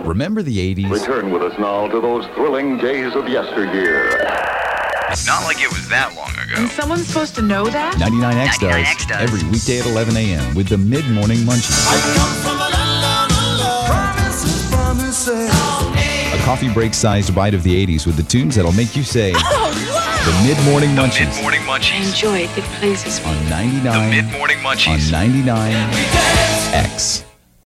Remember the 80s? Return with us now to those thrilling days of yesteryear. Not like it was that long ago. And someone's supposed to know that? 99X does. 99X does. Every weekday at 11 a.m. with the Mid-Morning Munchies. A coffee break-sized bite of the 80s with the tunes that'll make you say, The Mid-Morning Munchies. Mid-Morning Munchies. Enjoy it. It pleases me. On 99. The Mid-Morning Munchies. On 99X.